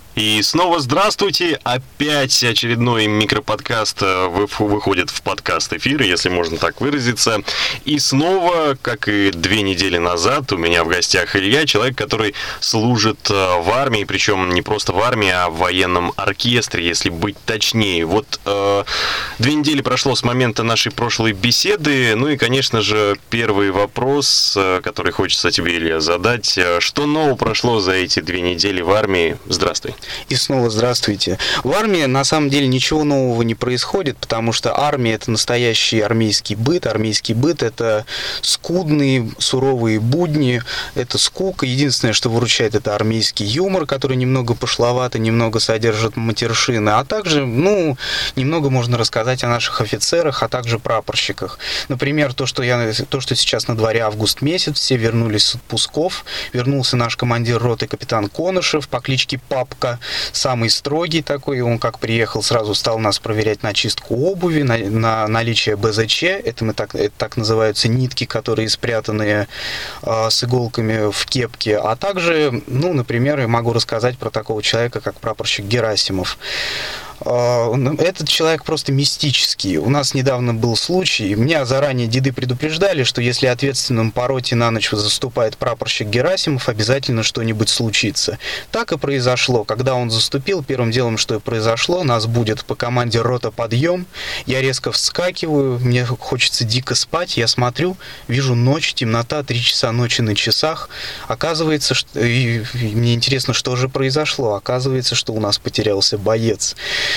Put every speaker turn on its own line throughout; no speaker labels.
И снова здравствуйте! Опять очередной микроподкаст выходит в подкаст-эфир, если можно так выразиться. И снова, как и 2 недели назад, у меня в гостях Илья, человек, который служит в армии, причем не просто в армии, а в военном оркестре, если быть точнее. Вот 2 недели прошло с момента нашей прошлой беседы. Ну и, конечно же, первый вопрос, который хочется тебе, Илья, задать. Что нового прошло за эти 2 недели в армии? Здравствуй.
И снова здравствуйте. В армии на самом деле ничего нового не происходит, потому что армия — это настоящий армейский быт. Армейский быт — это скудные, суровые будни, это скука. Единственное, что выручает, это армейский юмор, который немного пошловат и немного содержит матершины. А также, немного можно рассказать о наших офицерах, а также прапорщиках. Например, то, что сейчас на дворе август месяц, все вернулись с отпусков. Вернулся наш командир роты капитан Конышев по кличке Папка. Самый строгий такой, он как приехал, сразу стал нас проверять на чистку обуви, на наличие БЗЧ, это так называются нитки, которые спрятаны с иголками в кепке, а также, например, я могу рассказать про такого человека, как прапорщик Герасимов. Этот человек просто мистический. У нас недавно был случай, меня заранее деды предупреждали, что если ответственным по роте на ночь заступает прапорщик Герасимов, обязательно что-нибудь случится. Так и произошло. Когда он заступил, первым делом, что и произошло, нас будет по команде рота подъем, я резко вскакиваю, мне хочется дико спать, я смотрю, вижу ночь, темнота, 3 часа ночи на часах. Оказывается, и мне интересно, что же произошло. Оказывается, что у нас потерялся боец.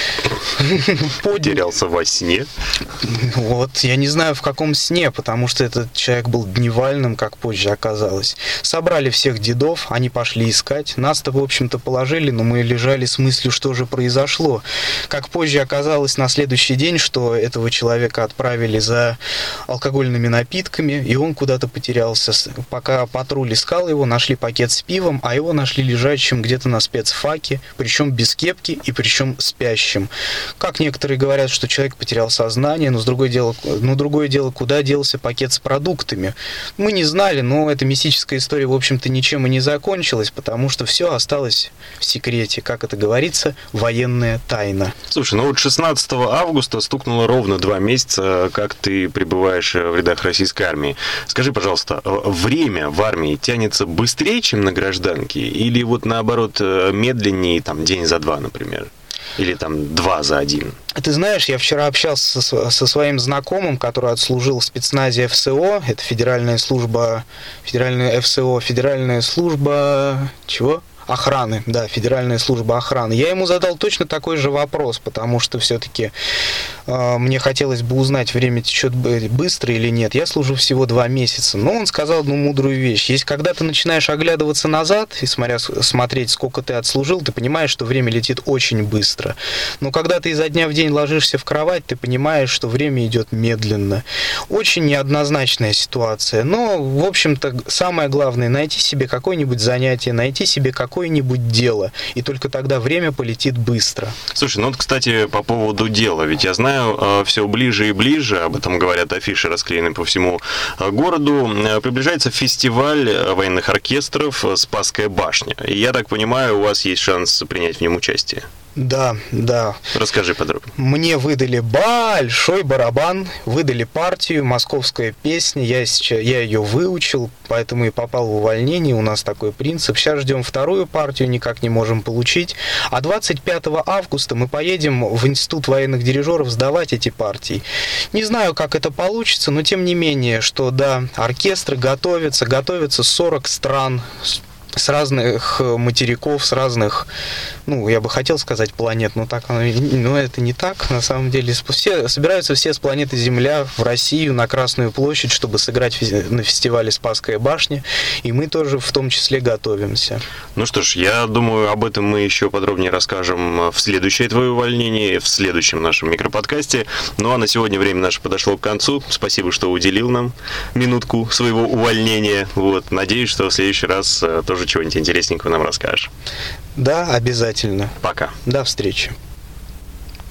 Потерялся во сне?
Вот, я не знаю, в каком сне, потому что этот человек был дневальным, как позже оказалось. Собрали всех дедов, они пошли искать. Нас-то, в общем-то, положили, но мы лежали с мыслью, что же произошло. Как позже оказалось на следующий день, что этого человека отправили за алкогольными напитками, и он куда-то потерялся. Пока патруль искал его, нашли пакет с пивом, а его нашли лежащим где-то на спецфаке, причем без кепки и причем спящим. Как некоторые говорят, что человек потерял сознание, но другое дело, куда делся пакет с продуктами. Мы не знали, но эта мистическая история, в общем-то, ничем и не закончилась, потому что все осталось в секрете, как это говорится, военная тайна.
Слушай, 16 августа стукнуло ровно 2 месяца, как ты пребываешь в рядах российской армии. Скажи, пожалуйста, время в армии тянется быстрее, чем на гражданке, или вот наоборот медленнее, день за 2, например? Или 2 за 1?
Ты знаешь, я вчера общался со своим знакомым, который отслужил в спецназе ФСО. Это федеральная служба чего? Охраны, да, Федеральная служба охраны. Я ему задал точно такой же вопрос, потому что все-таки мне хотелось бы узнать, время течет быстро или нет. Я служу всего 2 месяца. Но он сказал одну мудрую вещь. Есть, когда ты начинаешь оглядываться назад и смотреть, сколько ты отслужил, ты понимаешь, что время летит очень быстро. Но когда ты изо дня в день ложишься в кровать, ты понимаешь, что время идет медленно. Очень неоднозначная ситуация. Но, в общем-то, самое главное — найти себе какое-нибудь занятие, найти себе какое-нибудь дело, и только тогда время полетит быстро.
Слушай, кстати, по поводу дела, ведь я знаю, все ближе и ближе, об этом говорят афиши, расклеены по всему городу, приближается фестиваль военных оркестров «Спасская башня». И я так понимаю, у вас есть шанс принять в нем участие.
Да.
Расскажи подробнее.
Мне выдали большой барабан, выдали партию, московская песня, я ее выучил, поэтому и попал в увольнение, у нас такой принцип. Сейчас ждем 2-ю партию, никак не можем получить. А 25 августа мы поедем в Институт военных дирижеров сдавать эти партии. Не знаю, как это получится, но тем не менее, что да, оркестры готовятся 40 стран, с разных материков, с разных, я бы хотел сказать планет, но это не так. На самом деле собираются все с планеты Земля в Россию на Красную площадь, чтобы сыграть на фестивале «Спасская башня», и мы тоже в том числе готовимся.
Ну что ж, я думаю, об этом мы еще подробнее расскажем в следующее твое увольнение, в следующем нашем микроподкасте. Ну а на сегодня время наше подошло к концу. Спасибо, что уделил нам минутку своего увольнения. Надеюсь, что в следующий раз тоже чего-нибудь интересненького нам расскажешь.
Да, обязательно.
Пока.
До встречи.